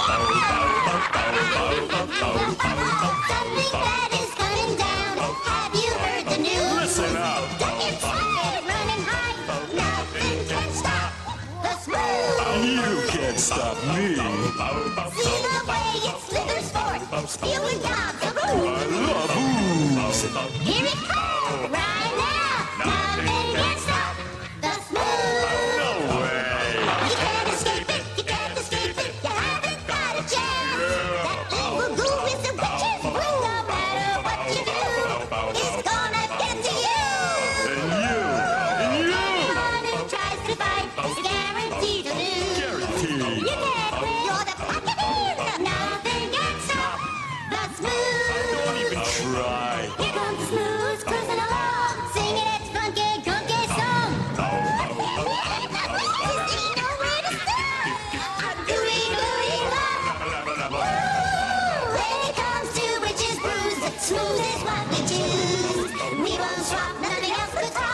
Something bad is coming down. Have you heard the news? Listen up. It's running high. Nothing can stop the smooth. You can't stop me. See the way it slithers forth, spewing gobs of I ooze. love booze. Here it comes right now. Nothing can stop the smooth. No way. You can't escape it. You can't escape it. You haven't got a chance. That evil goo is a witch's brew. No matter what you do, it's gonna get to you. And you. Anyone who tries to fight is guaranteed to lose. Guaranteed. You can't win. You're the pocket in. Nothing can stop the smooth. Don't even try. Here comes the smooth cruising along, singing its funky, gunky song. Just ain't nowhere to stop. Gooey, gooey, love. When it comes to witches' brews, smooth is what we choose. We won't swap, nothing else could stop.